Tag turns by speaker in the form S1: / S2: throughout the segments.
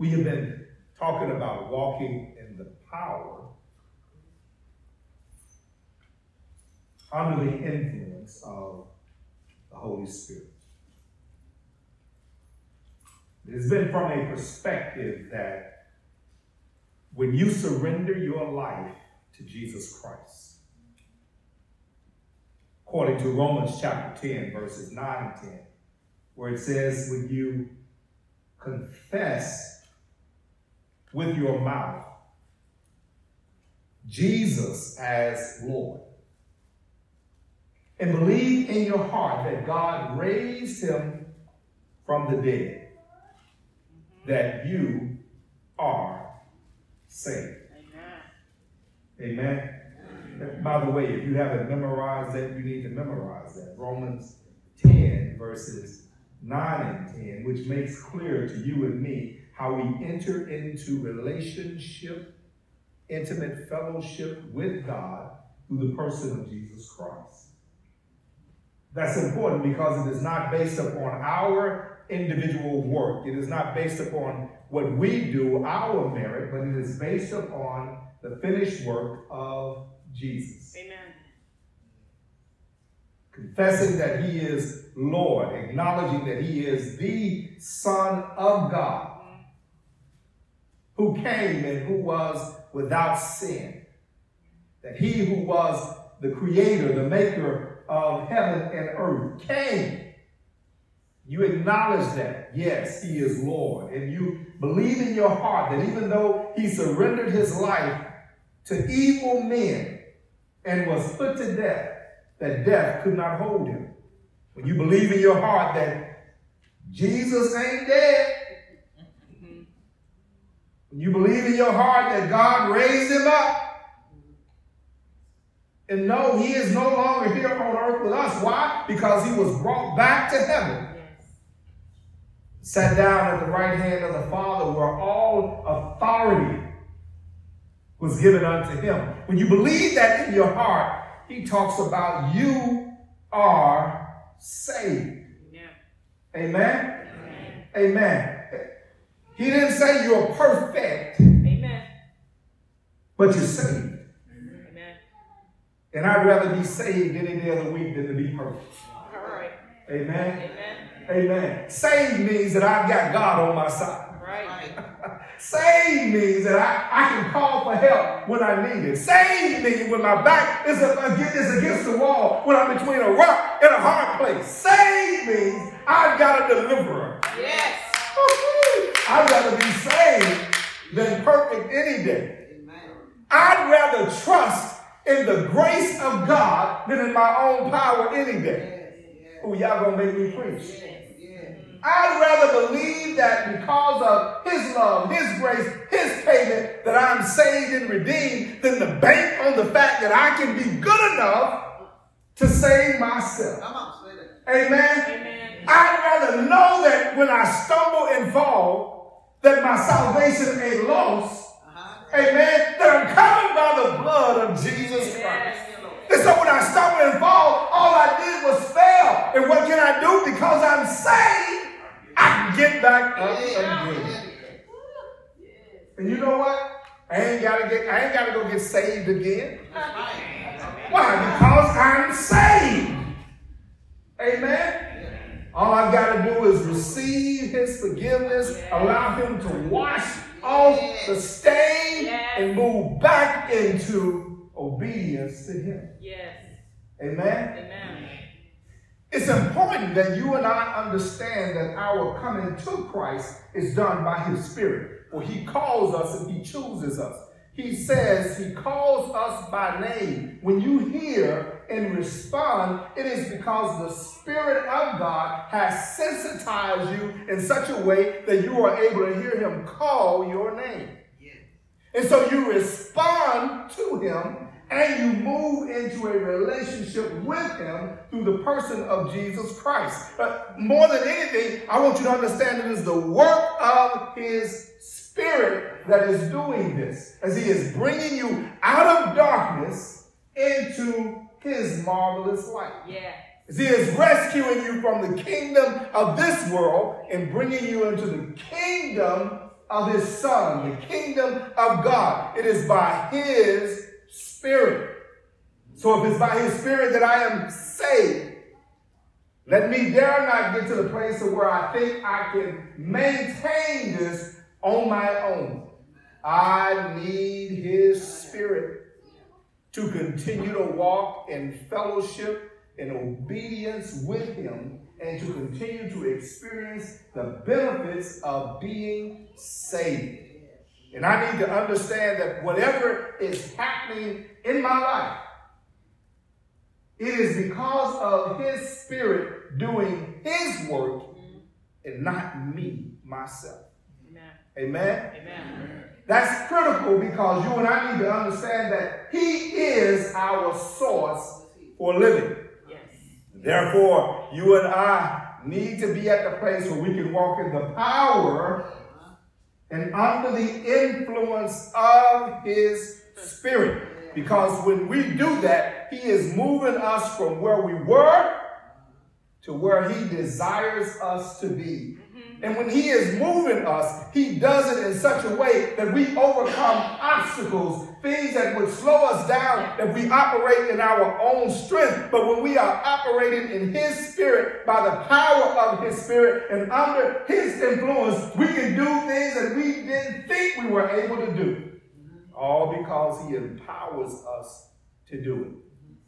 S1: We have been talking about walking in the power under the influence of the Holy Spirit. It's been from a perspective that when you surrender your life to Jesus Christ, according to Romans chapter 10, verses 9 and 10, where it says, when you confess with your mouth Jesus as Lord, and believe in your heart that God raised him from the dead, that you are saved. Amen. Amen. By the way, if you haven't memorized that, you need to memorize that. Romans 10, verses 9 and 10, which makes clear to you and me how we enter into relationship, intimate fellowship with God through the person of Jesus Christ. That's important because it is not based upon our individual work. It is not based upon what we do, our merit, but it is based upon the finished work of Jesus.
S2: Amen.
S1: Confessing that he is Lord, acknowledging that he is the Son of God, who came and who was without sin, that he who was the creator, the maker of heaven and earth, came. You acknowledge that, yes, he is Lord, and you believe in your heart that even though he surrendered his life to evil men and was put to death, that death could not hold him. When you believe in your heart that Jesus ain't dead, when you believe in your heart that God raised him up, and no, he is no longer here on earth with us. Why? Because he was brought back to heaven. Sat down at the right hand of the Father where all authority was given unto him. When you believe that in your heart, he talks about you are saved. Yeah. Amen? Amen? Amen. He didn't say you're perfect. Amen. But you're saved. Amen. And I'd rather be saved any day of the week than to be perfect. All right. Amen? Amen. Amen. Saved means that I've got God on my side. Right. Saved means that I can call for help when I need it. Saved means when my back is against the wall, when I'm between a rock and a hard place. Saved means I've got a deliverer. Yes. I'd rather be saved than perfect any day. Amen. I'd rather trust in the grace of God than in my own power any day. Oh, y'all gonna make me preach. I'd rather believe that because of his love, his grace, his payment, that I'm saved and redeemed than to bank on the fact that I can be good enough to save myself. Amen? Amen. I'd rather know that when I stumble and fall, that my salvation ain't lost. Amen? That I'm covered by the blood of Jesus Christ. And so when I stumble and fall, all I did was fail. And what can I do? Because I'm saved, I can get back up again. And you know what? I ain't gotta go get saved again. Why? Because I'm saved. Amen. All I've got to do is receive his forgiveness, allow him to wash off the stain, and move back into obedience to him. Yes. Amen? Amen. It's important that you and I understand that our coming to Christ is done by his Spirit. Well, he calls us and he chooses us. He says he calls us by name. When you hear and respond, it is because the Spirit of God has sensitized you in such a way that you are able to hear him call your name. Yeah. And so you respond to him and you move into a relationship with him through the person of Jesus Christ. But more than anything, I want you to understand it is the work of his Spirit that is doing this, as he is bringing you out of darkness into his marvelous light. Yeah. As he is rescuing you from the kingdom of this world and bringing you into the kingdom of his Son, the kingdom of God. It is by his Spirit. So if it's by his Spirit that I am saved, let me dare not get to the place of where I think I can maintain this on my own. I need his Spirit to continue to walk in fellowship and obedience with him, and to continue to experience the benefits of being saved. And I need to understand that whatever is happening in my life, it is because of his Spirit doing his work and not me, myself. Amen. Amen? Amen. That's critical, because you and I need to understand that he is our source for living. Yes. Therefore, you and I need to be at the place where we can walk in the power and under the influence of his Spirit. Because when we do that, he is moving us from where we were to where he desires us to be. And when he is moving us, he does it in such a way that we overcome obstacles, things that would slow us down if we operate in our own strength. But when we are operating in his Spirit, by the power of his Spirit and under his influence, we can do things that we didn't think we were able to do. All because he empowers us to do it.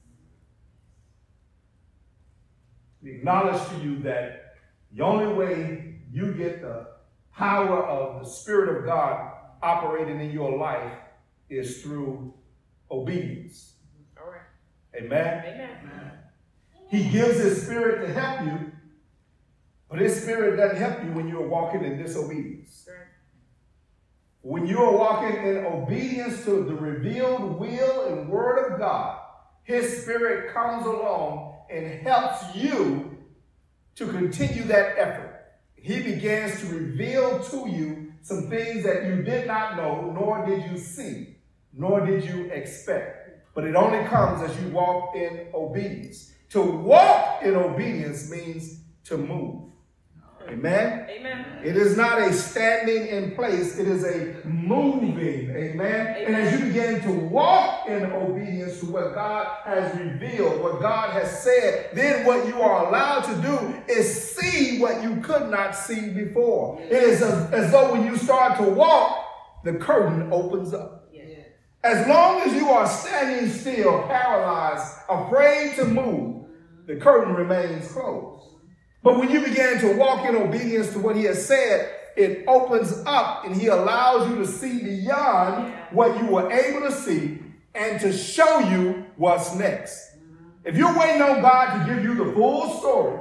S1: We acknowledge to you that the only way you get the power of the Spirit of God operating in your life is through obedience. All right. Amen? Amen. He gives his Spirit to help you, but his Spirit doesn't help you when you're walking in disobedience. Right. When you are walking in obedience to the revealed will and word of God, his Spirit comes along and helps you to continue that effort. He begins to reveal to you some things that you did not know, nor did you see, nor did you expect. But it only comes as you walk in obedience. To walk in obedience means to move. Amen? Amen. It is not a standing in place. It is a moving. Amen? Amen. And as you begin to walk in obedience to what God has revealed, what God has said, then what you are allowed to do is see what you could not see before. It is as though when you start to walk, the curtain opens up. As long as you are standing still, paralyzed, afraid to move, the curtain remains closed. But when you begin to walk in obedience to what he has said, it opens up and he allows you to see beyond what you were able to see and to show you what's next. If you're waiting on God to give you the full story,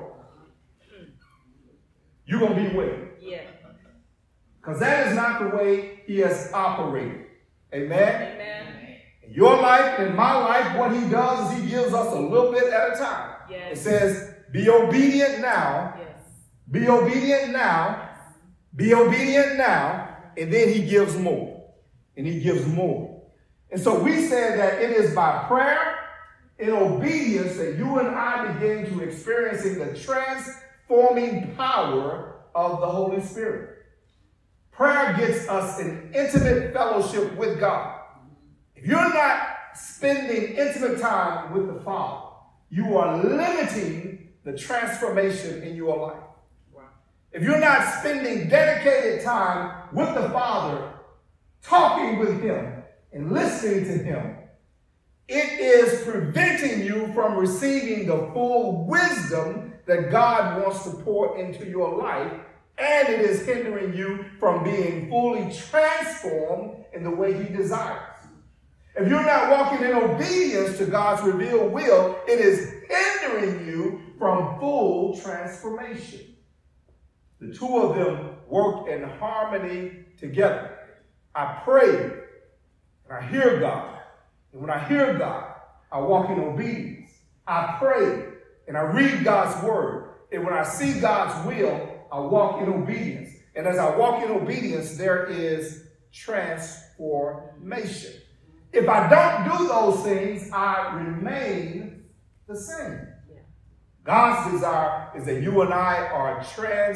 S1: you're going to be waiting. Yeah. Because that is not the way he has operated. Amen? Amen. In your life, in my life, what he does is he gives us a little bit at a time. Yes. It says, be obedient now. Yes. Be obedient now. Be obedient now. And then he gives more. And he gives more. And so we said that it is by prayer and obedience that you and I begin to experiencing the transforming power of the Holy Spirit. Prayer gets us an intimate fellowship with God. If you're not spending intimate time with the Father, you are limiting the transformation in your life. Wow. If you're not spending dedicated time with the Father, talking with him and listening to him, it is preventing you from receiving the full wisdom that God wants to pour into your life, and it is hindering you from being fully transformed in the way he desires. If you're not walking in obedience to God's revealed will, it is hindering you from full transformation. The two of them work in harmony together. I pray and I hear God. And when I hear God, I walk in obedience. I pray and I read God's word. And when I see God's will, I walk in obedience. And as I walk in obedience, there is transformation. If I don't do those things, I remain the same. God's desire is that you and I are transformed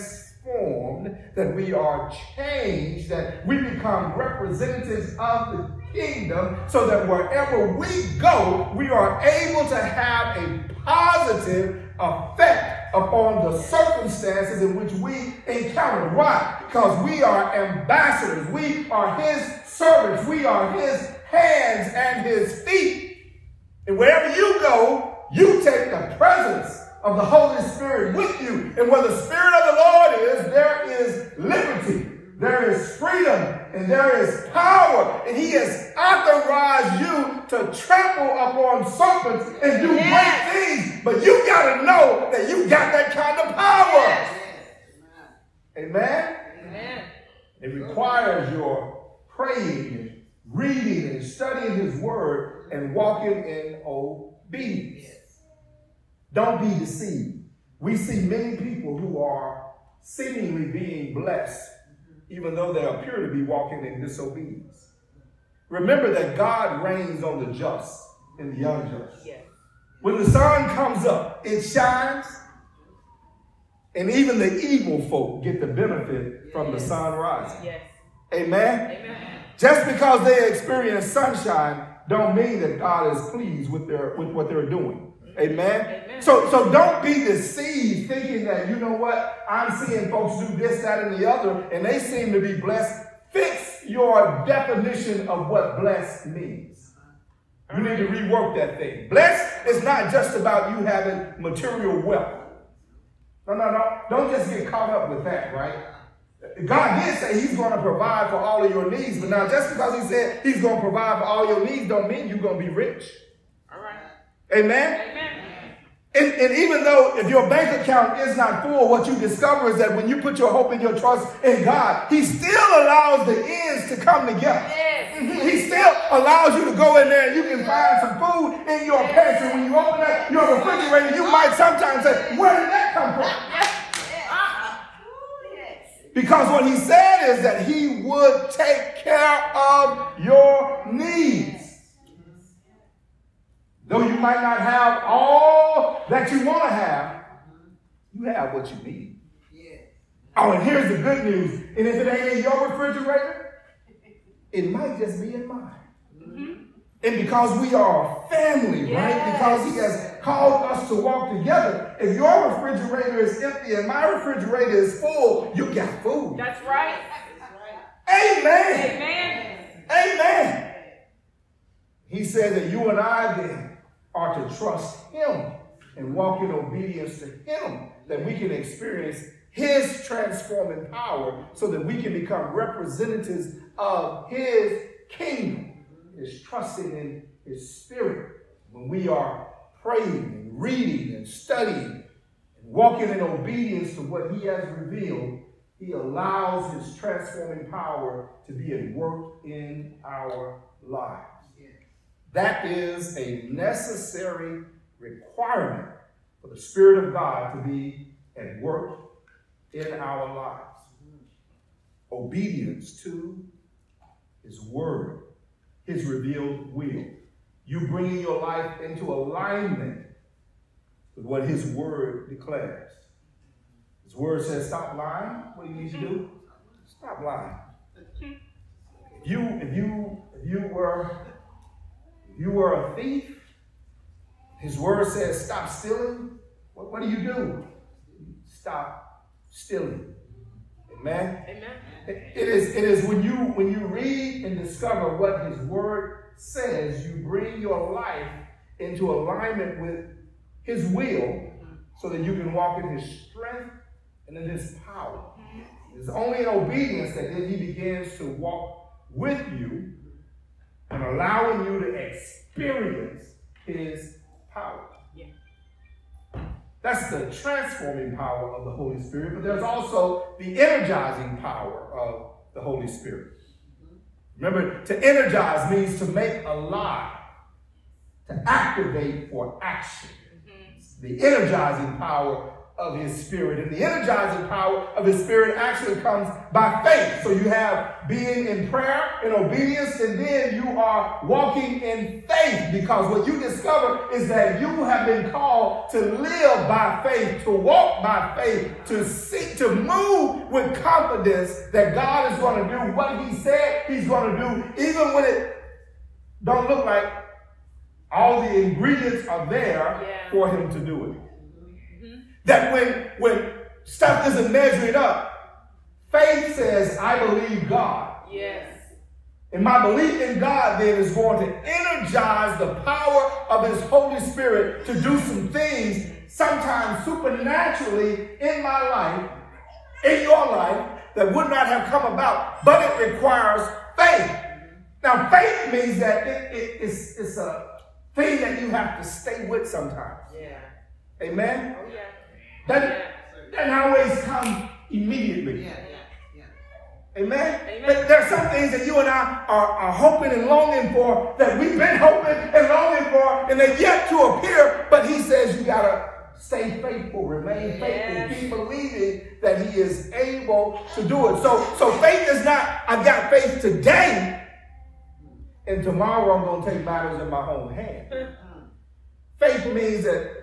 S1: transformed, that we are changed, that we become representatives of the kingdom, so that wherever we go, we are able to have a positive effect upon the circumstances in which we encounter. Why? Because we are ambassadors. We are his servants. We are his hands and his feet. And wherever you go, you take the presence of the Holy Spirit with you. And where the Spirit of the Lord is, there is liberty, there is freedom, and there is power. And he has authorized you to trample upon serpents and do great things. But you got to know that you got that kind of power. Amen? Amen. It requires your praying and reading and studying his word and walking in obedience. Don't be deceived. We see many people who are seemingly being blessed, even though they appear to be walking in disobedience. Remember that God reigns on the just and the unjust. When the sun comes up, it shines, and even the evil folk get the benefit from the sun rising. Amen? Amen. Just because they experience sunshine don't mean that God is pleased with what they're doing. Amen? Amen. So don't be deceived thinking that, you know what, I'm seeing folks do this, that, and the other, and they seem to be blessed. Fix your definition of what blessed means. You need to rework that thing. Blessed is not just about you having material wealth. No. Don't just get caught up with that, right? God did say he's going to provide for all of your needs, but now just because he said he's going to provide for all your needs don't mean you're going to be rich. All right. Amen? Amen. And even though if your bank account is not full, what you discover is that when you put your hope and your trust in God, he still allows the ends to come together. He still allows you to go in there and you can find some food in your pantry. When you open up your refrigerator, you might sometimes say, where did that come from? Because what he said is that he would take care of your needs. Though you might not have all that you want to have, you have what you need. Oh, and here's the good news. And if it ain't in your refrigerator, it might just be in mine. And because we are a family, right? Because he has called us to walk together. If your refrigerator is empty and my refrigerator is full, you got food. That's right. Amen. Amen. Amen. He said that you and I then are to trust him and walk in obedience to him, that we can experience his transforming power so that we can become representatives of his kingdom. Is trusting in his spirit. When we are praying and reading and studying and walking in obedience to what he has revealed, he allows his transforming power to be at work in our lives. That is a necessary requirement for the Spirit of God to be at work in our lives. Obedience to his word, his revealed will. You bringing your life into alignment with what his word declares. His word says, stop lying. What do you need to do? Stop lying. If you were a thief, his word says, stop stealing. What do? Stop stealing. Amen? Amen. It is when you read and discover what his word says, you bring your life into alignment with his will so that you can walk in his strength and in his power. It's only in obedience that then he begins to walk with you and allowing you to experience his power. That's the transforming power of the Holy Spirit, but there's also the energizing power of the Holy Spirit. Remember, to energize means to make alive, to activate for action. The energizing power of his spirit. And the energizing power of his spirit actually comes by faith. So you have being in prayer and obedience, and then you are walking in faith, because what you discover is that you have been called to live by faith, to walk by faith, to seek, to move with confidence that God is going to do what he said he's going to do, even when it don't look like all the ingredients are there for him to do it. That when stuff isn't measuring up, faith says, I believe God.
S2: Yes.
S1: And my belief in God then is going to energize the power of his Holy Spirit to do some things, sometimes supernaturally in my life, in your life, that would not have come about, but it requires faith. Now, faith means that it's a thing that you have to stay with sometimes.
S2: Yeah.
S1: Amen?
S2: Oh, yeah.
S1: Doesn't always come immediately.
S2: Yeah.
S1: Amen?
S2: Amen.
S1: But there are some things that you and I are hoping and longing for, that we've been hoping and longing for, and they're yet to appear. But he says you got to stay faithful, remain faithful, keep believing that he is able to do it. So faith is not, I've got faith today, and tomorrow I'm going to take matters in my own hand. Faith means that,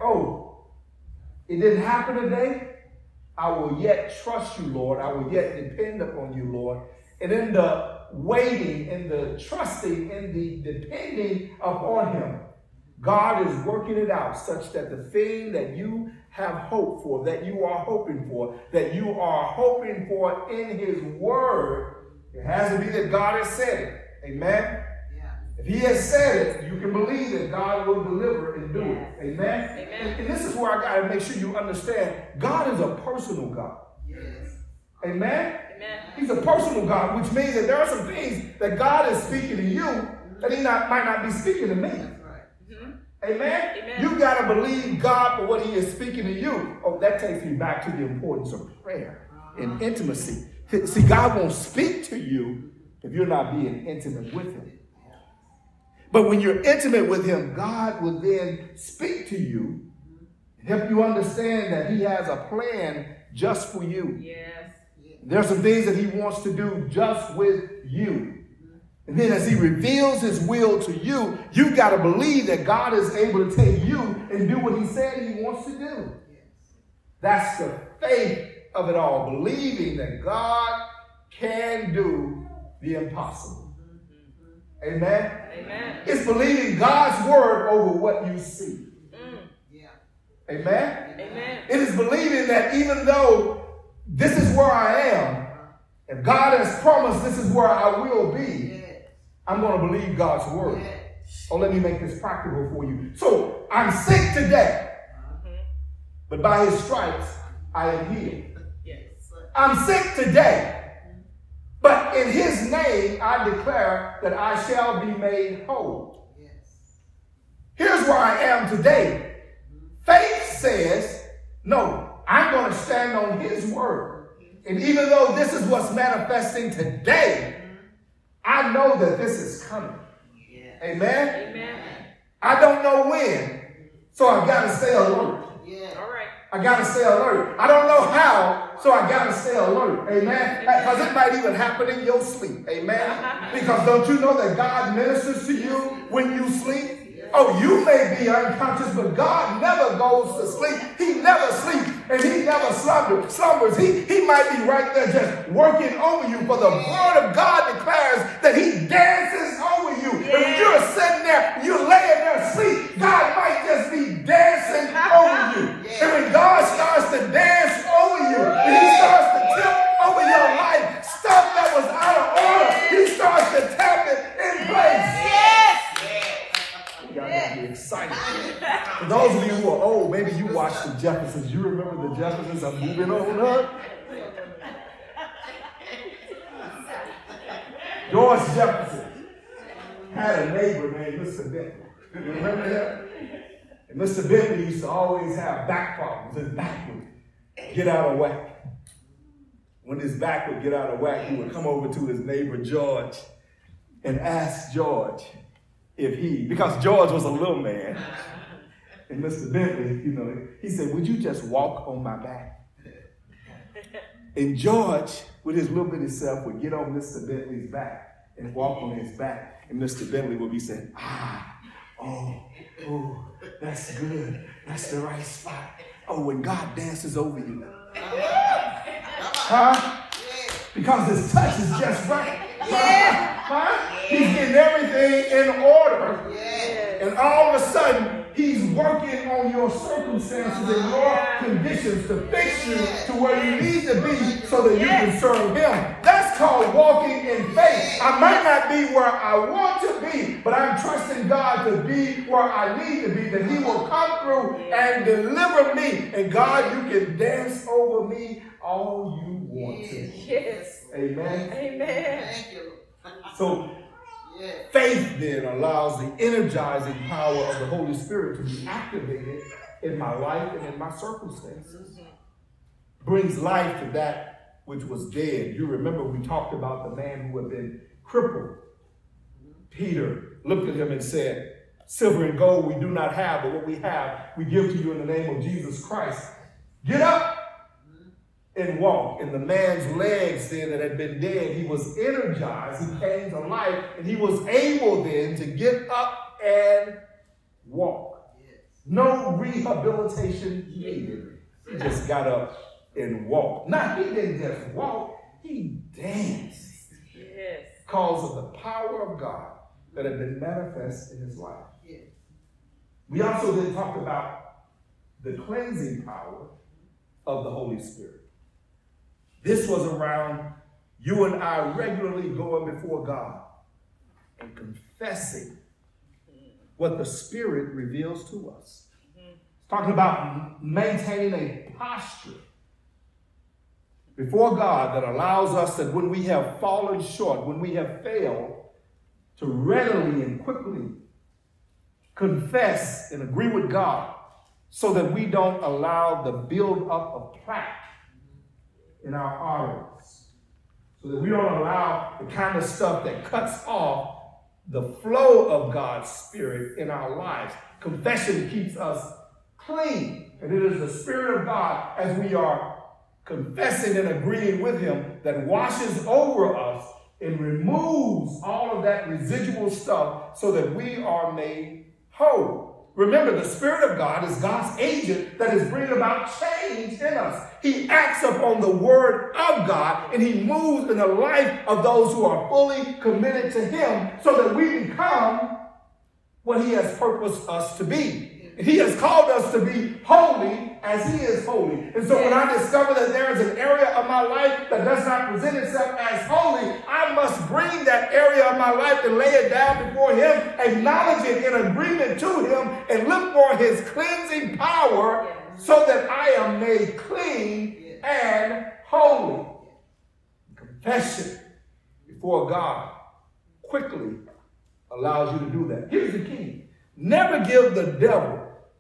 S1: it didn't happen today. I will yet trust you, Lord. I will yet depend upon you, Lord. And in the waiting, in the trusting, in the depending upon him, God is working it out such that the thing that you have hoped for, that you are hoping for, that you are hoping for in his word, it has to be that God has said it. Amen? If he has said it, you can believe that God will deliver and do it. Amen?
S2: Amen.
S1: And this is where I got to make sure you understand, God is a personal God.
S2: Yes.
S1: Amen?
S2: Amen.
S1: He's a personal God, which means that there are some things that God is speaking to you that he might not be speaking to me.
S2: That's right. Mm-hmm.
S1: Amen?
S2: Amen.
S1: You got to believe God for what he is speaking to you. Oh, that takes me back to the importance of prayer and intimacy. See, God won't speak to you if you're not being intimate with him. But when you're intimate with him, God will then speak to you, help you understand that he has a plan just for you.
S2: Yes.
S1: There's some things that he wants to do just with you. And then as he reveals his will to you, you've got to believe that God is able to take you and do what he said he wants to do. That's the faith of it all, believing that God can do the impossible. Amen?
S2: Amen.
S1: It's believing God's word over what you see. Amen?
S2: Amen.
S1: It is believing that even though this is where I am, if God has promised this is where I will be, I'm going to believe God's word. Oh, let me make this practical for you. So, I'm sick today, but by his stripes, I am healed.
S2: Yes.
S1: I'm sick today, but in his name, I declare that I shall be made whole. Here's where I am today. Faith says, no, I'm going to stand on his word. And even though this is what's manifesting today, I know that this is coming. Amen?
S2: Amen.
S1: I don't know when, so I've got to stay alert.
S2: All right.
S1: I got to stay alert. I don't know how, so I got to stay alert. Amen? Because it might even happen in your sleep. Amen? Because don't you know that God ministers to you when you sleep? Oh, you may be unconscious, but God never goes to sleep. He never sleeps, and he never slumbers. He might be right there just working over you, for the word of God declares that he dances over you. And when you're sitting there, you're laying there asleep, God might just be dancing over you. And when God starts to dance over you, and he starts to tip over your life, stuff that was out of order, he starts to tap it in place. Y'all got me excited. For those of you who are old, maybe you watched the Jeffersons. You remember the Jeffersons? I'm moving on up. George Jefferson had a neighbor named Mr. Bentley. You remember that? And Mr. Bentley used to always have back problems. His back would get out of whack. When his back would get out of whack, he would come over to his neighbor George and ask George if because George was a little man, And Mr. Bentley, he said, would you just walk on my back? And George, with his little bitty self, would get on Mr. Bentley's back and walk on his back. And Mr. Bentley would be saying, oh, that's good. That's the right spot. Oh, when God dances over you. Huh? Because his touch is just right. Huh? He's getting everything in order. And all of a sudden, he's working on your circumstances and your conditions to fix you to where you need to be so that you can serve him. That's called walking in faith. I might not be where I want to be, but I'm trusting God to be where I need to be, that he will come through and deliver me. And God, you can dance over me all you want to.
S2: Yes.
S1: Amen.
S2: Amen.
S3: Thank you.
S1: So faith then allows the energizing power of the Holy Spirit to be activated in my life and in my circumstances. Brings life to that which was dead. You remember we talked about the man who had been crippled. Peter looked at him and said, silver and gold we do not have, but what we have we give to you in the name of Jesus Christ. Get up and walk. And the man's legs then that had been dead, he was energized, he came to life, and he was able then to get up and walk. No rehabilitation needed. He just got up and walked. Now, he didn't just walk, he danced.
S2: Yes.
S1: Because of the power of God that had been manifest in his life. We also then talked about the cleansing power of the Holy Spirit. This was around you and I regularly going before God and confessing what the Spirit reveals to us. It's talking about maintaining a posture before God that allows us that when we have fallen short, when we have failed, to readily and quickly confess and agree with God so that we don't allow the build-up of plaque in our arteries, so that we don't allow the kind of stuff that cuts off the flow of God's Spirit in our lives. Confession keeps us clean, and it is the Spirit of God, as we are confessing and agreeing with him, that washes over us and removes all of that residual stuff so that we are made whole. Remember, the Spirit of God is God's agent that is bringing about change in us. He acts upon the Word of God, and he moves in the life of those who are fully committed to him so that we become what he has purposed us to be. And he has called us to be holy as he is holy. And so when I discover that there is an area of my life that does not present itself as holy, I must bring that area of my life and lay it down before him, acknowledge it in agreement to him, and look for his cleansing power so that I am made clean and holy. Confession before God quickly allows you to do that. Here's the key. Never give the devil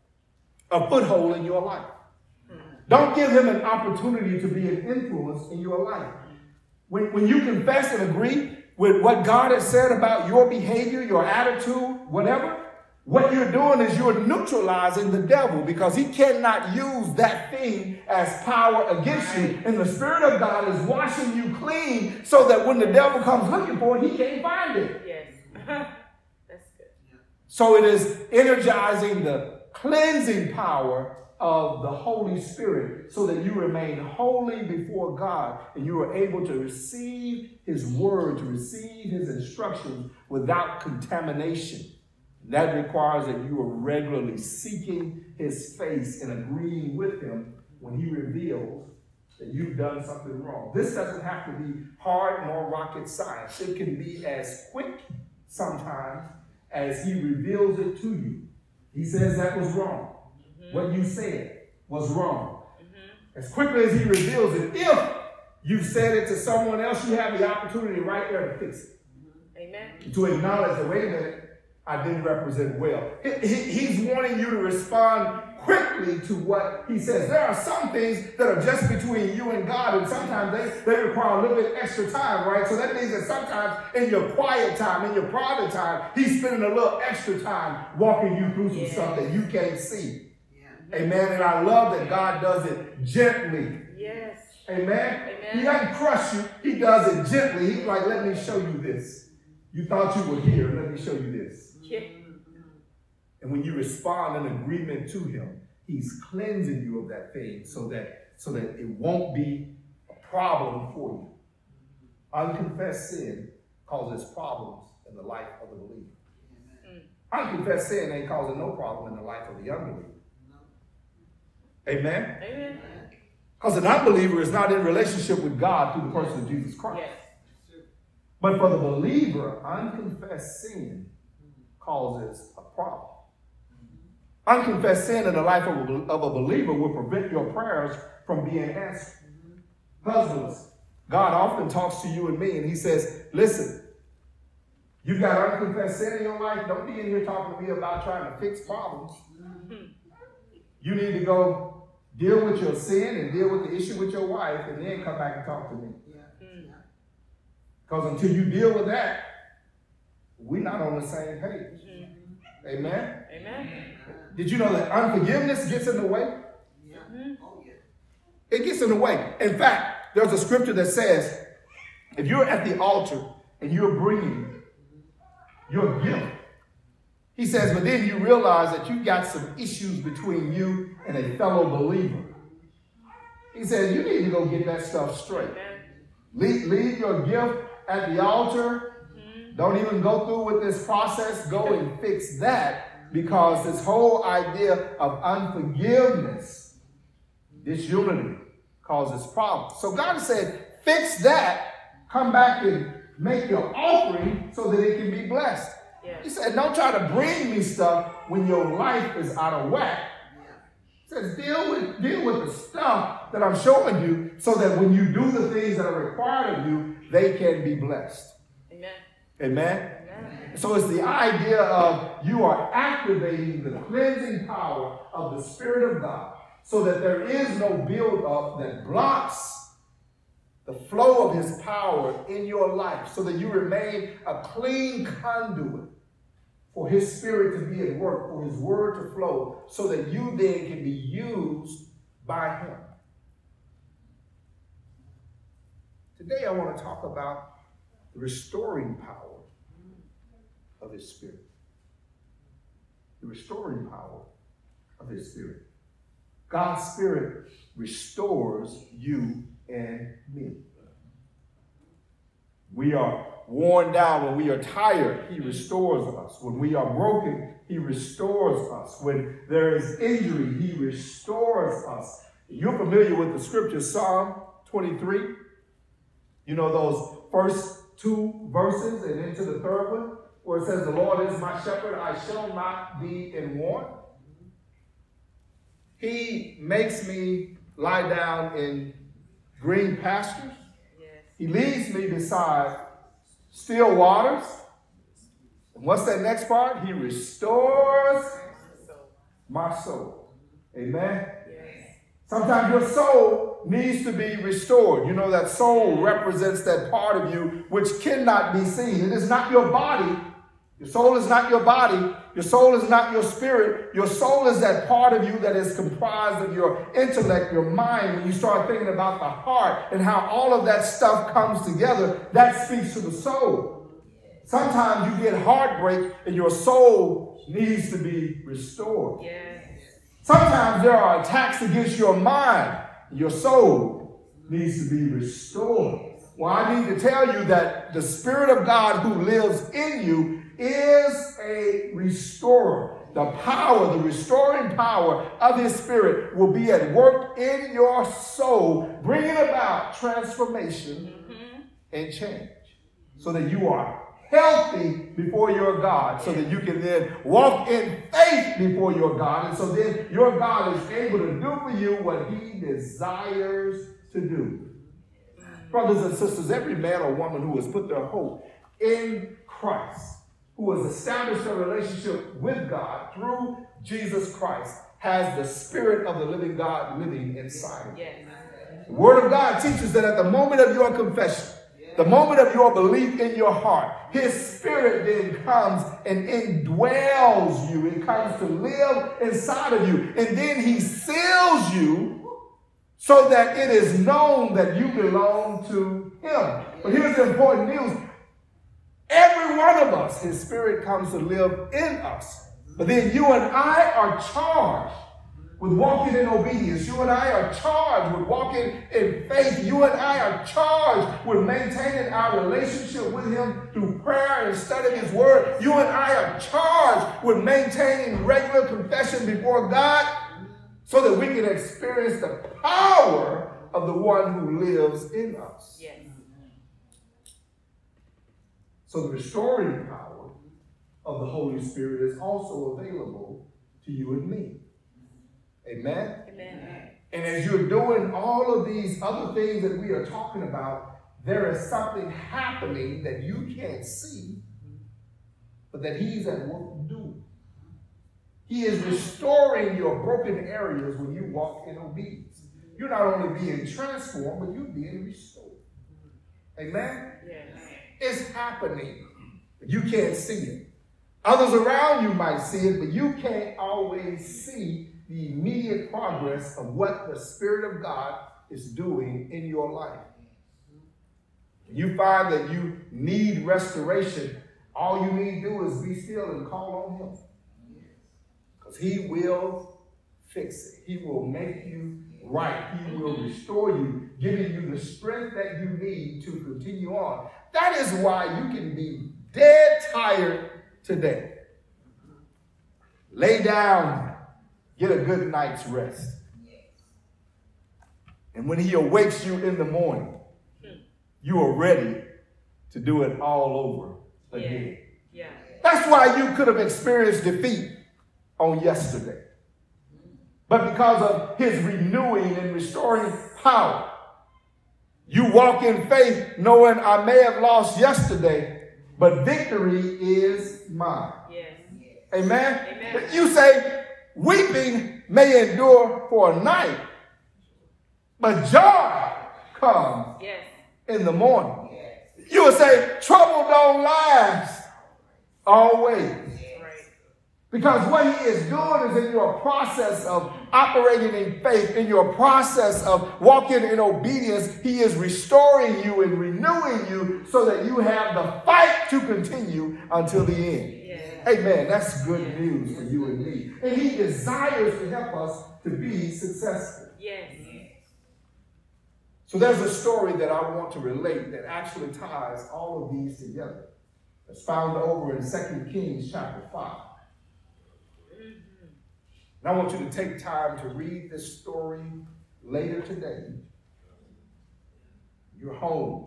S1: a foothold in your life. Don't give him an opportunity to be an influence in your life. When you confess and agree with what God has said about your behavior, your attitude, whatever, what you're doing is you're neutralizing the devil, because he cannot use that thing as power against you. And the Spirit of God is washing you clean so that when the devil comes looking for it, he can't find it.
S2: Yes. That's good.
S1: So it is energizing the cleansing power of the Holy Spirit so that you remain holy before God and you are able to receive his word, to receive his instructions without contamination. That requires that you are regularly seeking his face and agreeing with him when he reveals that you've done something wrong. This doesn't have to be hard nor rocket science. It can be as quick sometimes as he reveals it to you. He says that was wrong. What you said was wrong. As quickly as he reveals it, if you've said it to someone else, you have the opportunity right there to fix it.
S2: Amen.
S1: To acknowledge that, wait a minute, I didn't represent well. He's wanting you to respond quickly to what he says. There are some things that are just between you and God, and sometimes they require a little bit extra time, right? So that means that sometimes in your quiet time, in your private time, he's spending a little extra time walking you through some stuff that you can't see. Yeah. Amen. And I love that God does it gently.
S2: Yes.
S1: Amen.
S2: Amen.
S1: He doesn't crush you. He does it gently. He's like, let me show you this. You thought you were here. Let me show you this.
S2: Yeah.
S1: And when you respond in agreement to him, he's cleansing you of that thing so that it won't be a problem for you. Unconfessed sin causes problems in the life of the believer. Unconfessed sin ain't causing no problem in the life of the unbeliever. Amen?
S2: Amen.
S1: Because an unbeliever is not in relationship with God through the person of Jesus Christ.
S2: Yes.
S1: But for the believer, unconfessed sin causes a problem. Unconfessed sin in the life of a believer will prevent your prayers from being answered. Husbands, God often talks to you and me, and he says, listen, you've got unconfessed sin in your life. Don't be in here talking to me about trying to fix problems. You need to go deal with your sin and deal with the issue with your wife, and then come back and talk to me. Because until you deal with that, we're not on the same page. Amen?
S2: Amen.
S1: Did you know that unforgiveness gets in the way?
S2: Yeah.
S3: Oh, yeah.
S1: It gets in the way. In fact, there's a scripture that says, if you're at the altar and you're bringing your gift, he says, but then you realize that you got some issues between you and a fellow believer. He says, you need to go get that stuff straight. Leave your gift at the altar. Don't even go through with this process. Go and fix that, because this whole idea of unforgiveness, disunity, causes problems. So God said, fix that, come back and make your offering so that it can be blessed. Yeah. He said, don't try to bring me stuff when your life is out of whack. He says, deal with the stuff that I'm showing you so that when you do the things that are required of you, they can be blessed.
S2: Amen.
S1: Amen? Amen. So it's the idea of you are activating the cleansing power of the Spirit of God so that there is no buildup that blocks the flow of his power in your life, so that you remain a clean conduit for his Spirit to be at work, for his word to flow, so that you then can be used by him. Today I want to talk about the restoring power of his Spirit. The restoring power of his Spirit. God's Spirit restores you and me. We are worn down. When we are tired, he restores us. When we are broken, he restores us. When there is injury, he restores us. You're familiar with the scripture, Psalm 23. You know those first two verses and into the third one, where it says, the Lord is my shepherd, I shall not be in want. He makes me lie down in green pastures.
S2: Yes.
S1: He leads me beside still waters. And what's that next part? He restores my soul. Amen?
S2: Yes.
S1: Sometimes your soul needs to be restored. You know that soul represents that part of you which cannot be seen. It is not your body. Your soul is not your body. Your soul is not your spirit. Your soul is that part of you that is comprised of your intellect, your mind. When you start thinking about the heart and how all of that stuff comes together, that speaks to the soul. Sometimes you get heartbreak and your soul needs to be restored.
S2: Yes.
S1: Sometimes there are attacks against your mind. Your soul needs to be restored. Well, I need to tell you that the Spirit of God who lives in you is a restorer. The power, the restoring power of his Spirit will be at work in your soul, bringing about transformation and change, so that you are healthy before your God, so that you can then walk in faith before your God, and so then your God is able to do for you what he desires to do. Brothers and sisters, every man or woman who has put their hope in Christ who has established a relationship with God through Jesus Christ, has the Spirit of the living God living inside of you.
S2: Yes.
S1: The Word of God teaches that at the moment of your confession, the moment of your belief in your heart, His Spirit then comes and indwells you. It comes to live inside of you. And then He seals you so that it is known that you belong to Him. But here's the important news. Every one of us, His Spirit comes to live in us. But then you and I are charged with walking in obedience. You and I are charged with walking in faith. You and I are charged with maintaining our relationship with Him through prayer and studying His Word. You and I are charged with maintaining regular confession before God so that we can experience the power of the one who lives in us.
S2: Yes.
S1: So the restoring power of the Holy Spirit is also available to you and me. Amen?
S2: Amen.
S1: And as you're doing all of these other things that we are talking about, there is something happening that you can't see, but that He's at work doing. He is restoring your broken areas when you walk in obedience. You're not only being transformed, but you're being restored. Amen?
S2: Yes.
S1: It's happening, but you can't see it. Others around you might see it, but you can't always see the immediate progress of what the Spirit of God is doing in your life. When you find that you need restoration, all you need to do is be still and call on Him. Because He will fix it. He will make you right. He will restore you, giving you the strength that you need to continue on. That is why you can be dead tired today. Lay down, get a good night's rest. And when He awakes you in the morning, you are ready to do it all over again.
S2: Yeah.
S1: That's why you could have experienced defeat on yesterday. But because of His renewing and restoring power, you walk in faith knowing I may have lost yesterday, but victory is mine.
S2: Yes.
S1: Amen?
S2: Amen.
S1: You say, weeping may endure for a night, but joy comes
S2: Yes.
S1: in the morning. You would say, trouble don't last always.
S2: Right.
S1: Because what He is doing is in your process of operating in faith, in your process of walking in obedience, He is restoring you and renewing you so that you have the fight to continue until the end.
S2: Yes.
S1: Amen. That's good news for you and me. And He desires to help us to be successful.
S2: Yes.
S1: So there's a story that I want to relate that actually ties all of these together. It's found over in 2 Kings chapter 5. And I want you to take time to read this story later today. You're home.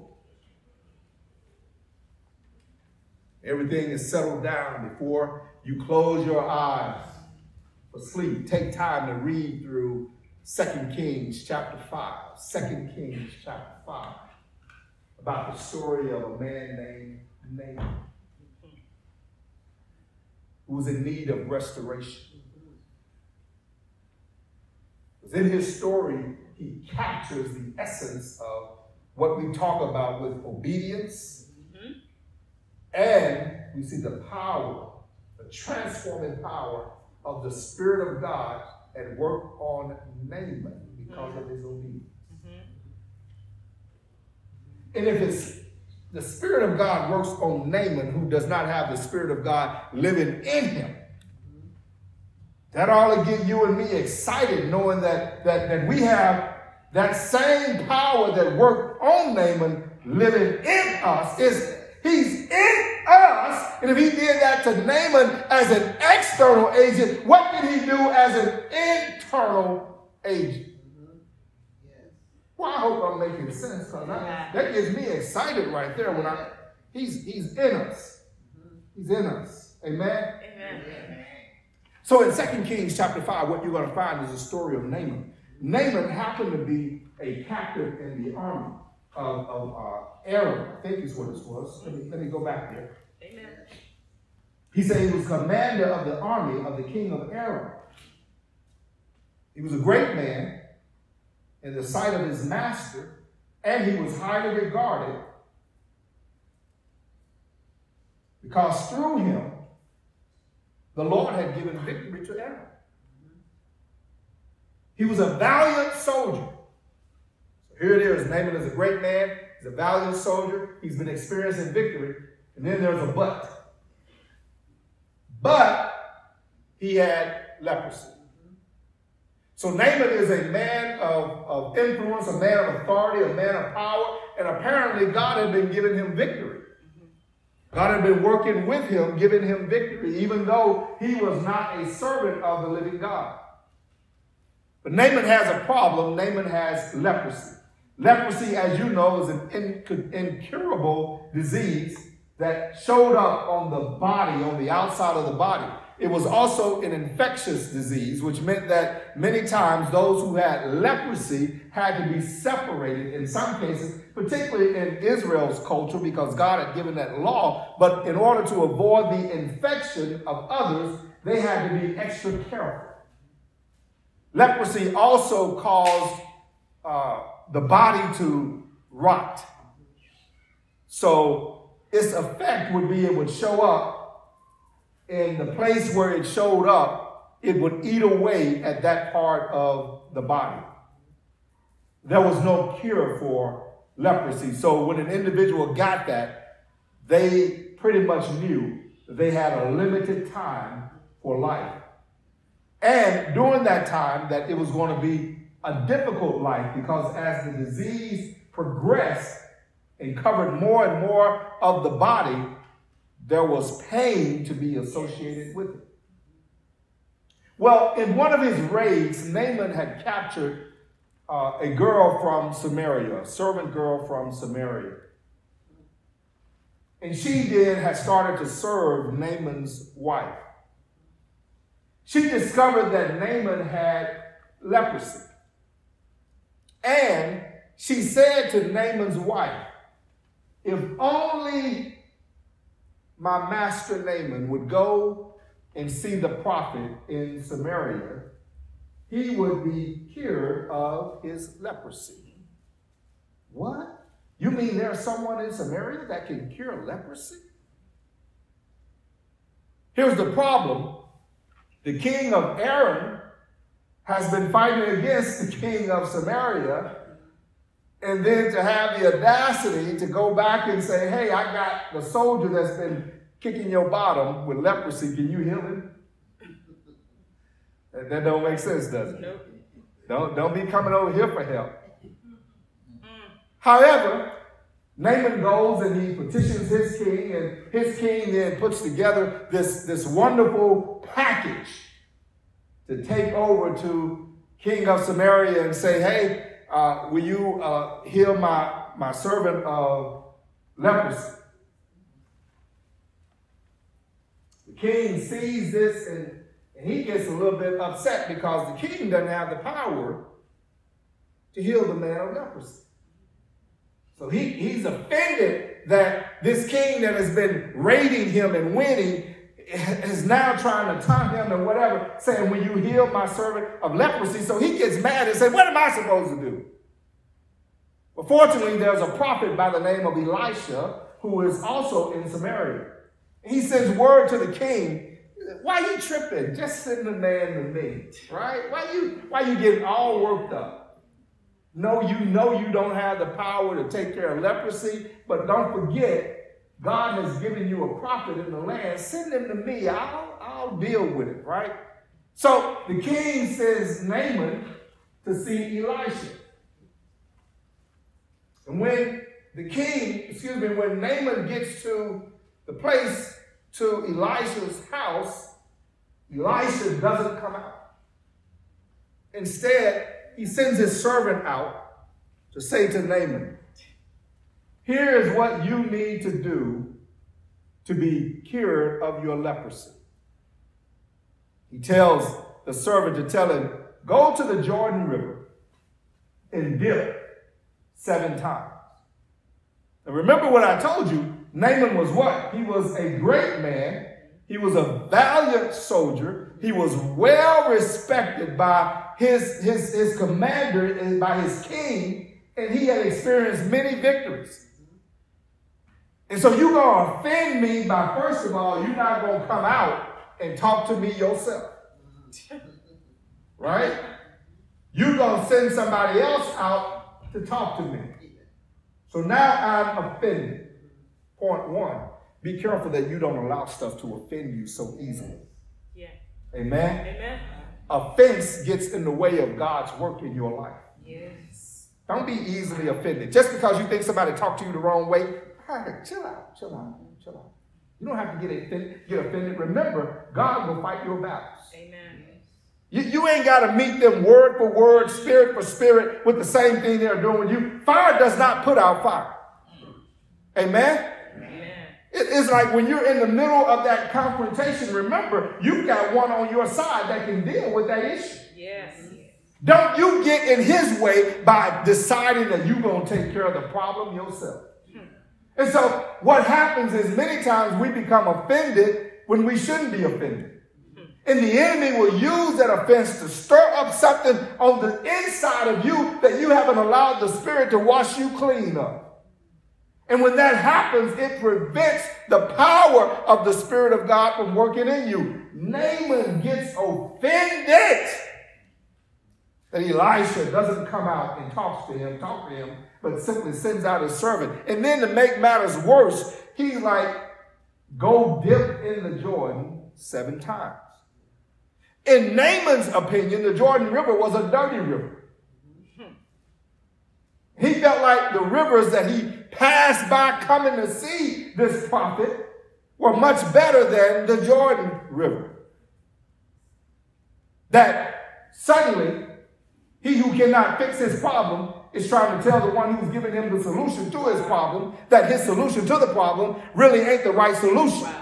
S1: Everything is settled down before you close your eyes for sleep. Take time to read through 2 Kings chapter 5. 2 Kings chapter 5. About the story of a man named Naaman who was in need of restoration. Because in his story, he captures the essence of what we talk about with obedience. And we see the power, the transforming power of the Spirit of God at work on Naaman because of his obedience. And if it's the Spirit of God works on Naaman, who does not have the Spirit of God living in him, that ought to get you and me excited, knowing that we have that same power that worked on Naaman living in us. He's in us, and if He did that to Naaman as an external agent, what did He do as an internal agent? Well, I hope I'm making sense, because that gets me excited right there. He's in us. He's in us. Amen?
S2: Amen.
S1: So in 2 Kings chapter 5, what you're going to find is a story of Naaman. Naaman happened to be a captive in the army of Aram, I think is what it was. Let me go back there.
S2: Amen.
S1: He said he was commander of the army of the king of Aram. He was a great man in the sight of his master, and he was highly regarded because through him, the Lord had given victory to Aram. He was a valiant soldier. So here it is. Naaman is a great man. He's a valiant soldier. He's been experiencing victory. And then there's a but. But he had leprosy. So Naaman is a man of influence, a man of authority, a man of power. And apparently God had been giving him victory. God had been working with him, giving him victory, even though he was not a servant of the living God. But Naaman has a problem. Naaman has leprosy. Leprosy, as you know, is an incurable disease that showed up on the body, on the outside of the body. It was also an infectious disease, which meant that many times those who had leprosy had to be separated in some cases, particularly in Israel's culture, because God had given that law. But in order to avoid the infection of others, they had to be extra careful. Leprosy also caused the body to rot. So its effect would be it would show up in the place where it showed up, it would eat away at that part of the body. There was no cure for leprosy. So when an individual got that, they pretty much knew that they had a limited time for life. And during that time, that it was going to be a difficult life, because as the disease progressed and covered more and more of the body, there was pain to be associated with it. Well, in one of his raids, Naaman had captured a girl from Samaria, a servant girl from Samaria. And she then had started to serve Naaman's wife. She discovered that Naaman had leprosy. And she said to Naaman's wife, if only my master Naaman would go and see the prophet in Samaria, he would be cured of his leprosy. What? You mean there's someone in Samaria that can cure leprosy? Here's the problem. The king of Aram has been fighting against the king of Samaria, and then to have the audacity to go back and say, hey, I got the soldier that's been kicking your bottom with leprosy. Can you heal him? That don't make sense, does it? Nope. Don't be coming over here for help. However, Naaman goes and he petitions his king, and his king then puts together this wonderful package to take over to king of Samaria and say, hey, will you heal my servant of leprosy? The king sees this and he gets a little bit upset because the king doesn't have the power to heal the man of leprosy. So he's offended that this king that has been raiding him and winning is now trying to taunt him or whatever, saying, will you heal my servant of leprosy? So he gets mad and says, what am I supposed to do? Well, fortunately, there's a prophet by the name of Elisha who is also in Samaria. He sends word to the king, why you tripping? Just send the man to me, right? Why you getting all worked up? No, you know you don't have the power to take care of leprosy, but don't forget, God has given you a prophet in the land. Send him to me. I'll deal with it, right? So the king sends Naaman to see Elisha. And when when Naaman gets to the place, to Elisha's house, Elisha doesn't come out. Instead, he sends his servant out to say to Naaman, here is what you need to do to be cured of your leprosy. He tells the servant to tell him, go to the Jordan River and dip 7 times. And remember what I told you, Naaman was what? He was a great man He was a valiant soldier. He was well respected by his commander and by his king, and he had experienced many victories. And so you're going to offend me by, first of all, you're not going to come out and talk to me yourself. Right? You're going to send somebody else out to talk to me. So now I'm offended. Point one, be careful that you don't allow stuff to offend you so easily.
S2: Yeah.
S1: Amen?
S2: Amen.
S1: Offense gets in the way of God's work in your life.
S2: Yes.
S1: Don't be easily offended. Just because you think somebody talked to you the wrong way, hey, chill out. You don't have to get offended. Remember, God will fight your battles.
S2: Amen.
S1: You ain't got to meet them word for word, spirit for spirit with the same thing they're doing with you. Fire does not put out fire. Amen?
S2: Amen.
S1: It's like when you're in the middle of that confrontation, remember, you've got one on your side that can deal with that issue.
S2: Yes.
S1: Don't you get in his way by deciding that you're going to take care of the problem yourself. And so what happens is many times we become offended when we shouldn't be offended. And the enemy will use that offense to stir up something on the inside of you that you haven't allowed the Spirit to wash you clean of. And when that happens, it prevents the power of the Spirit of God from working in you. Naaman gets offended that Elisha doesn't come out and talk to him, but simply sends out his servant. And then to make matters worse, he's like, go dip in the Jordan 7 times. In Naaman's opinion, the Jordan River was a dirty river. He felt like the rivers that he passed by coming to see this prophet were much better than the Jordan River. That suddenly, he who cannot fix his problem is trying to tell the one who's giving him the solution to his problem that his solution to the problem really ain't the right solution.
S2: Wow.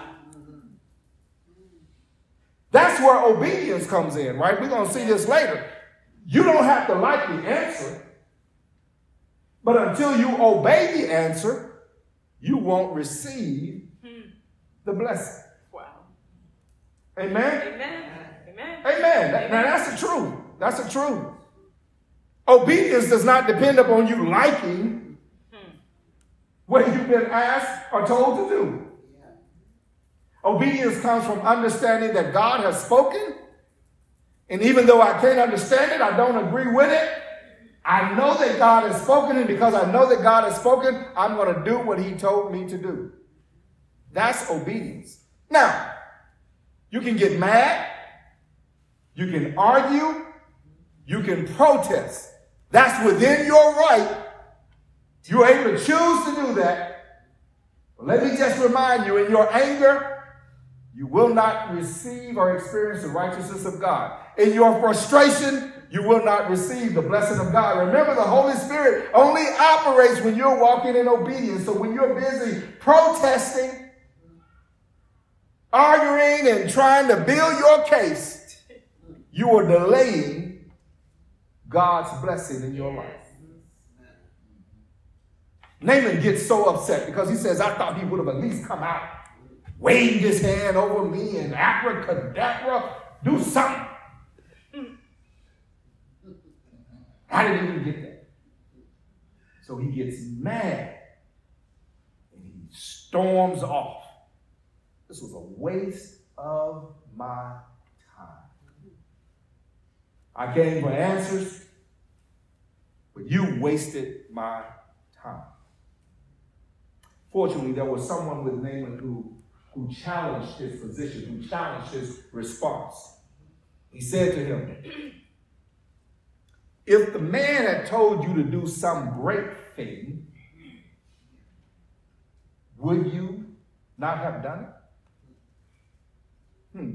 S1: That's where obedience comes in, right? We're going to see this later. You don't have to like the answer, but until you obey the answer, you won't receive the blessing.
S2: Wow.
S1: Amen?
S2: Amen. Amen.
S1: Amen. Now that's the truth. That's the truth. Obedience does not depend upon you liking what you've been asked or told to do. Obedience comes from understanding that God has spoken. And even though I can't understand it, I don't agree with it, I know that God has spoken. And because I know that God has spoken, I'm going to do what he told me to do. That's obedience. Now, you can get mad. You can argue. You can protest. That's within your right. You're able to choose to do that. But let me just remind you, in your anger, you will not receive or experience the righteousness of God. In your frustration, you will not receive the blessing of God. Remember, the Holy Spirit only operates when you're walking in obedience. So when you're busy protesting, arguing, and trying to build your case, you are delaying God's blessing in your life. Naaman gets so upset because he says, I thought he would have at least come out, waved his hand over me and abracadabra, do something. I didn't even get that. So he gets mad and he storms off. This was a waste of my time. I came for answers, but you wasted my time. Fortunately, there was someone with Naaman who challenged his position, who challenged his response. He said to him, if the man had told you to do some great thing, would you not have done it?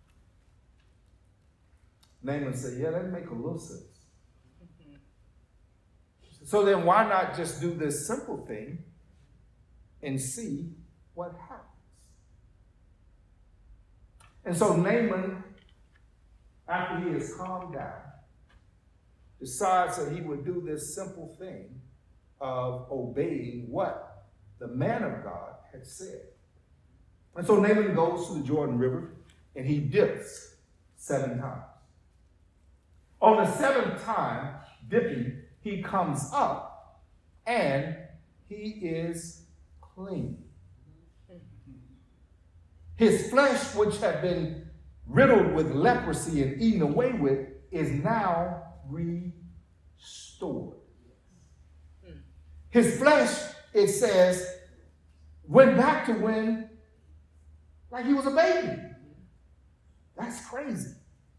S1: Naaman said, yeah, that makes a little sense. So then why not just do this simple thing and see what happens? And so Naaman, after he has calmed down, decides that he would do this simple thing of obeying what the man of God had said. And so Naaman goes to the Jordan River and he dips 7 times. On the 7th time dipping, he comes up and he is clean. His flesh, which had been riddled with leprosy and eaten away with, is now restored. His flesh, it says, went back to when, like he was a baby. That's crazy.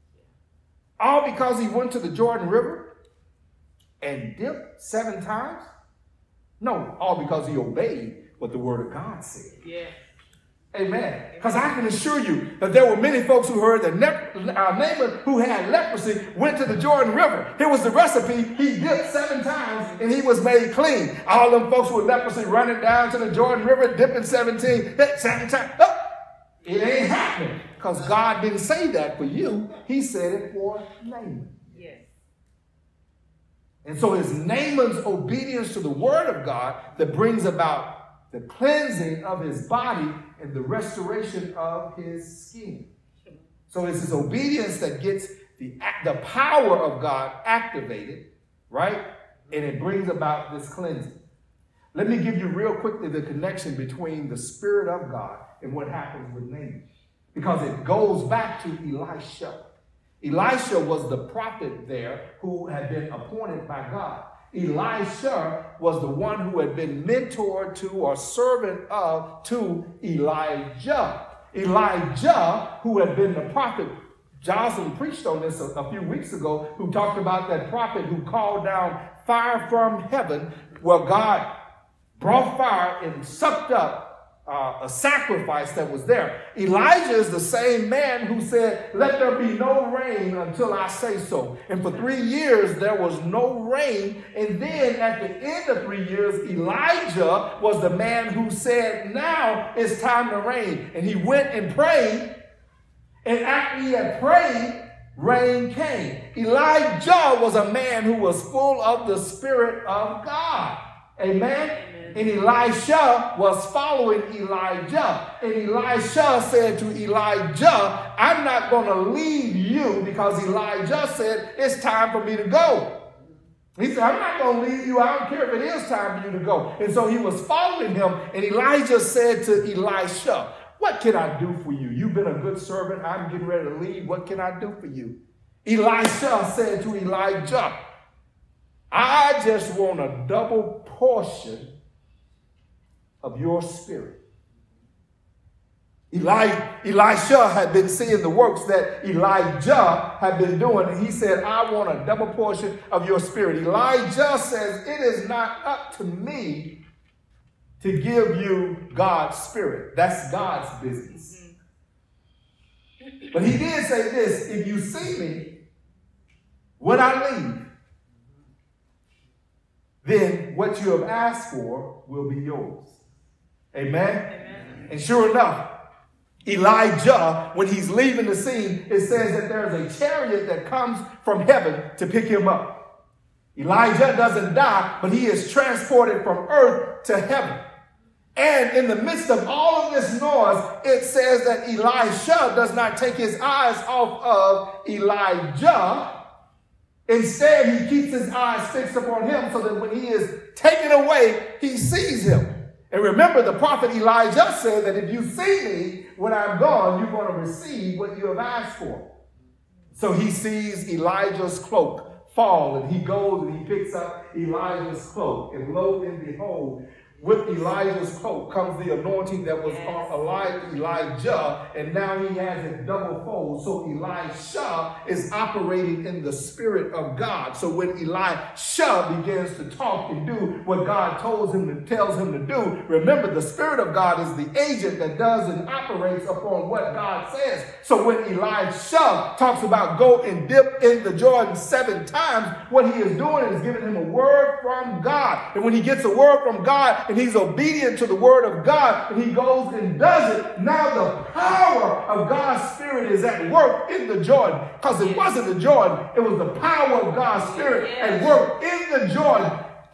S1: All because he went to the Jordan River and dipped 7 times? No, all because he obeyed what the word of God said.
S2: Yeah.
S1: Amen. Because I can assure you that there were many folks who heard that Naaman, who had leprosy, went to the Jordan River. Here was the recipe. He dipped 7 times and he was made clean. All them folks with leprosy running down to the Jordan River, dipping 7 times. Oh, it ain't happening. Because God didn't say that for you. He said it for Naaman.
S2: Yes.
S1: And so it's Naaman's obedience to the word of God that brings about the cleansing of his body and the restoration of his skin. So it's his obedience that gets the power of God activated, right? And it brings about this cleansing. Let me give you real quickly the connection between the Spirit of God and what happens with Naaman. Because it goes back to Elisha. Elisha was the prophet there who had been appointed by God. Elisha was the one who had been mentored to or servant of to Elijah. Elijah, who had been the prophet, Jocelyn preached on this a few weeks ago, who talked about that prophet who called down fire from heaven, where God brought fire and sucked up a sacrifice that was there. Elijah is the same man who said, let there be no rain until I say so. And for 3 years, there was no rain. And then at the end of 3 years, Elijah was the man who said, now it's time to rain. And he went and prayed. And after he had prayed, rain came. Elijah was a man who was full of the Spirit of God. Amen. And Elisha was following Elijah. And Elisha said to Elijah, I'm not going to leave you, because Elijah said, it's time for me to go. He said, I'm not going to leave you. I don't care if it is time for you to go. And so he was following him. And Elijah said to Elisha, what can I do for you? You've been a good servant. I'm getting ready to leave. What can I do for you? Elisha said to Elijah, I just want a double portion of your spirit. Elisha had been seeing the works that Elijah had been doing, and he said, I want a double portion of your spirit. Elijah says, it is not up to me to give you God's spirit. That's God's business. But he did say this, if you see me when I leave, then what you have asked for will be yours. Amen? Amen. And sure enough, Elijah, when he's leaving the scene, it says that there's a chariot that comes from heaven to pick him up. Elijah doesn't die, but he is transported from earth to heaven. And in the midst of all of this noise, it says that Elisha does not take his eyes off of Elijah. Instead, he keeps his eyes fixed upon him so that when he is taken away, he sees him. And remember, the prophet Elijah said that if you see me when I'm gone, you're going to receive what you have asked for. So he sees Elijah's cloak fall, and he goes and he picks up Elijah's cloak. And lo and behold, with Elijah's cloak comes the anointing that was on Elijah, and now he has it double fold. So Elisha is operating in the Spirit of God. So when Elisha begins to talk and do what God tells him to do, remember, the Spirit of God is the agent that does and operates upon what God says. So when Elisha talks about go and dip in the Jordan 7 times, what he is doing is giving him a word from God. And when he gets a word from God, and he's obedient to the word of God, and he goes and does it, now the power of God's Spirit is at work in the Jordan. Because it wasn't the Jordan, it was the power of God's Spirit at work in the Jordan,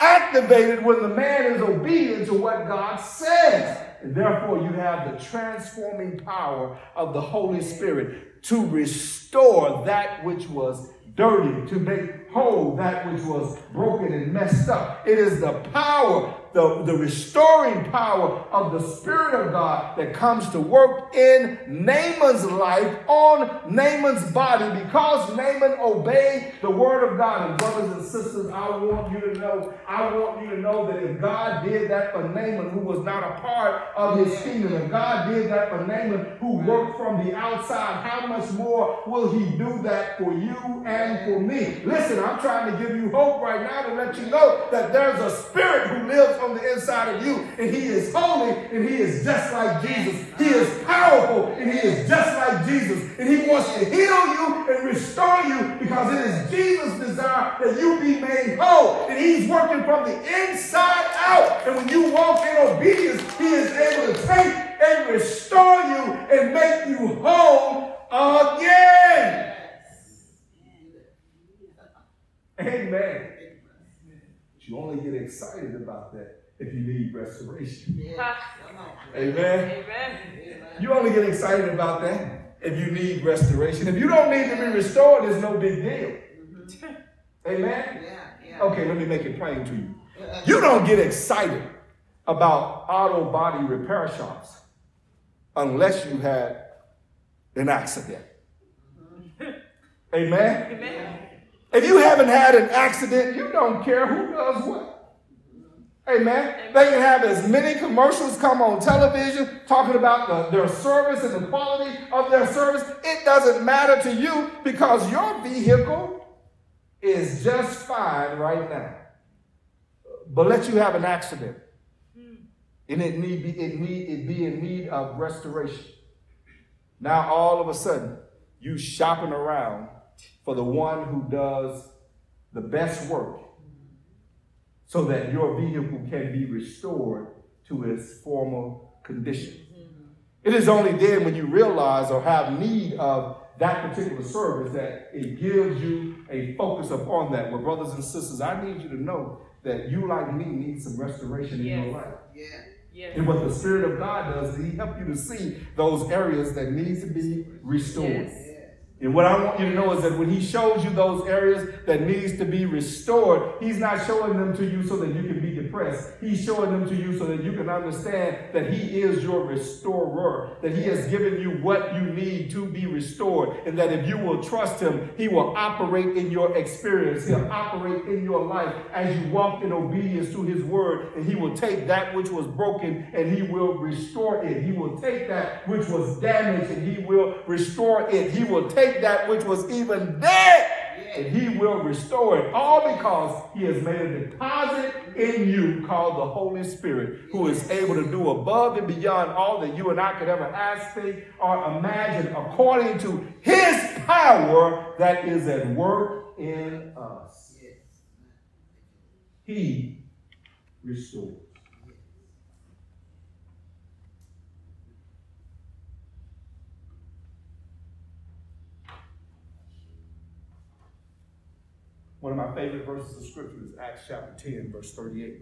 S1: activated when the man is obedient to what God says. And therefore, you have the transforming power of the Holy Spirit to restore that which was dirty, to make whole that which was broken and messed up. It is the power, the restoring power of the Spirit of God that comes to work in Naaman's life, on Naaman's body, because Naaman obeyed the word of God. And brothers and sisters, I want you to know that if God did that for Naaman, who was not a part of his kingdom, if God did that for Naaman, who worked from the outside, how much more will he do that for you and for me? Listen, I'm trying to give you hope right now to let you know that there's a spirit who lives on the inside of you, and he is holy, and he is just like Jesus. He is powerful, and he is just like Jesus, and he wants to heal you and restore you, because it is Jesus' desire that you be made whole, and he's working from the inside out. And when you walk in obedience, he is able to take and restore you and make you whole again. Amen. But you only get excited about that if you need restoration. Amen. You only get excited about that if you need restoration. If you don't need to be restored, it's no big deal. Amen. Okay, let me make it plain to you. You don't get excited about auto body repair shops unless you had an accident. Amen. If you haven't had an accident, you don't care who does what. Amen. They can have as many commercials come on television talking about their service and the quality of their service. It doesn't matter to you, because your vehicle is just fine right now. But let you have an accident, and it be in need of restoration. Now all of a sudden, you shopping around for the one who does the best work so that your vehicle can be restored to its former condition. It is only then when you realize or have need of that particular service that it gives you a focus upon that. Well, brothers and sisters, I need you to know that you, like me, need some restoration in your life. And what the Spirit of God does is he helps you to see those areas that need to be restored. And what I want you to know is that when he shows you those areas that needs to be restored, he's not showing them to you so that you can be depressed. He's showing them to you so that you can understand that he is your restorer, that he has given you what you need to be restored, and that if you will trust him, he will operate in your experience. He'll operate in your life as you walk in obedience to his word, and he will take that which was broken and he will restore it. He will take that which was damaged and he will restore it. He will take that which was even dead, and he will restore it, all because he has made a deposit in you called the Holy Spirit, who is able to do above and beyond all that you and I could ever ask, think, or imagine, according to his power that is at work in us. He restores. One of my favorite verses of scripture is Acts chapter 10, verse 38.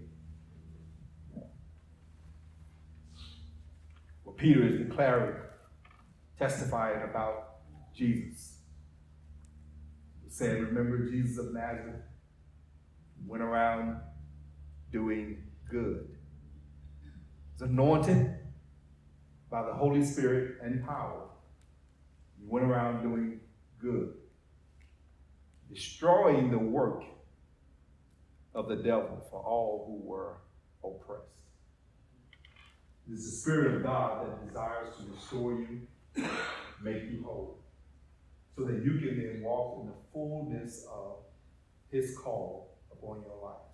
S1: Where Peter is declaring, testifying about Jesus. He's saying, remember Jesus of Nazareth, went around doing good. He was anointed by the Holy Spirit and power. He went around doing good, destroying the work of the devil for all who were oppressed. It is the Spirit of God that desires to restore you, make you whole, so that you can then walk in the fullness of his call upon your life.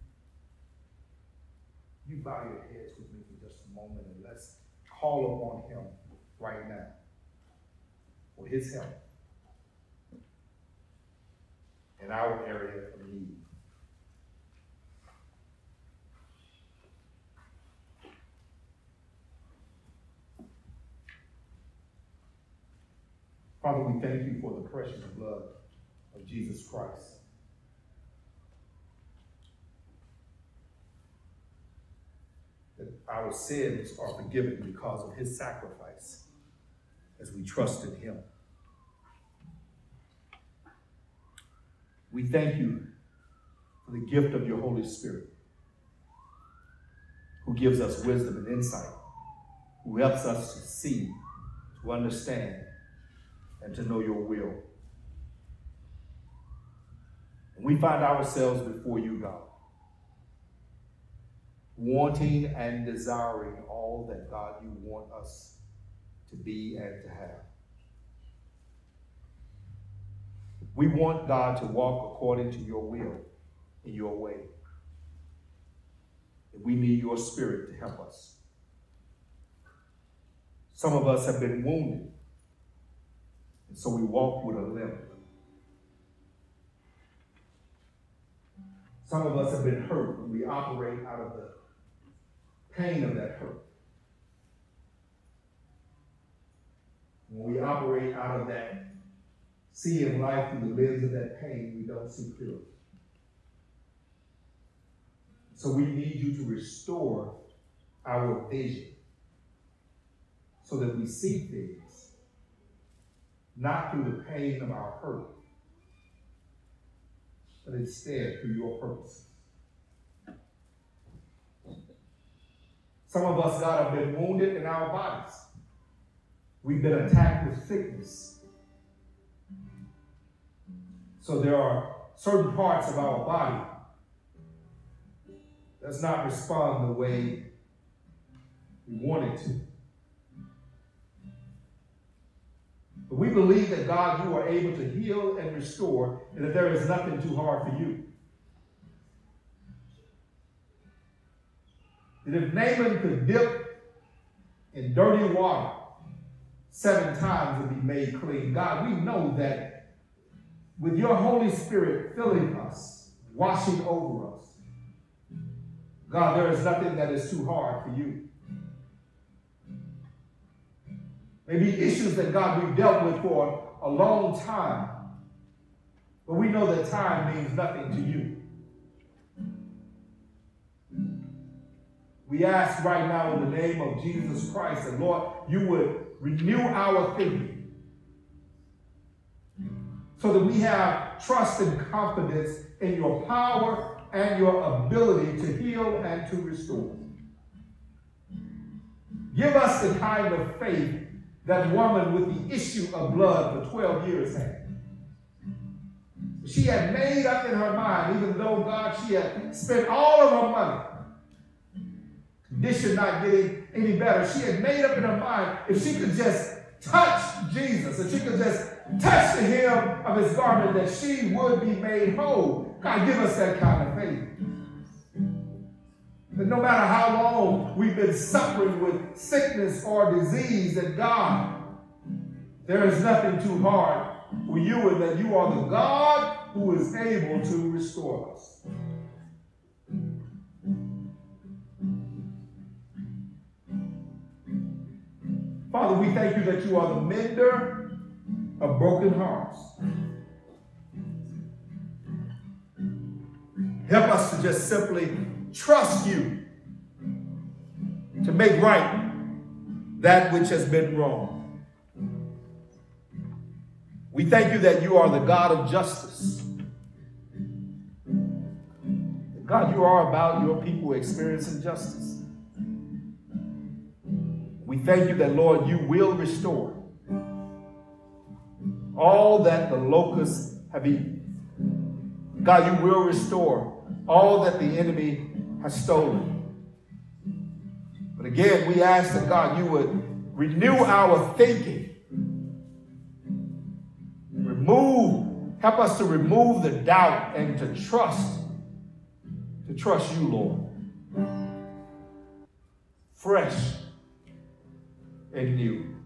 S1: You bow your heads with me for just a moment, and let's call upon him right now for his help in our area of need. Father, we thank you for the precious blood of Jesus Christ. our sins are forgiven because of his sacrifice as we trust in him. We thank you for the gift of your Holy Spirit, who gives us wisdom and insight, who helps us to see, to understand, and to know your will. And we find ourselves before you, God, wanting and desiring all that, God, you want us to be and to have. We want, God, to walk according to your will in your way. And we need your Spirit to help us. Some of us have been wounded, and so we walk with a limp. Some of us have been hurt, and we operate out of the pain of that hurt. When we operate out of that seeing life through the lens of that pain, we don't see clearly. So we need you to restore our vision so that we see things not through the pain of our hurt, but instead through your purposes. Some of us, God, have been wounded in our bodies. We've been attacked with sickness. So there are certain parts of our body that does not respond the way we want it to. But we believe that, God, you are able to heal and restore, and that there is nothing too hard for you. That if Naaman could dip in dirty water 7 times and be made clean, God, we know that with your Holy Spirit filling us, washing over us, God, there is nothing that is too hard for you. Maybe issues that, God, we've dealt with for a long time, but we know that time means nothing to you. We ask right now in the name of Jesus Christ that, Lord, you would renew our thinking so that we have trust and confidence in your power and your ability to heal and to restore. Give us the kind of faith that woman with the issue of blood for 12 years had. She had made up in her mind, even though, God, she had spent all of her money, condition not getting any better. She had made up in her mind, if she could just touch Jesus, if she could just touch the hem of his garment, that she would be made whole. God, give us that kind of faith. That no matter how long we've been suffering with sickness or disease, that, God, there is nothing too hard for you, and that you are the God who is able to restore us. Father, we thank you that you are the mender of broken hearts. Help us to just simply trust you to make right that which has been wrong. We thank you that you are the God of justice. God, you are about your people experiencing justice. We thank you that, Lord, you will restore all that the locusts have eaten. God, you will restore all that the enemy has stolen. But again, we ask that, God, you would renew our thinking. Help us to remove the doubt and to trust you, Lord. Fresh and new.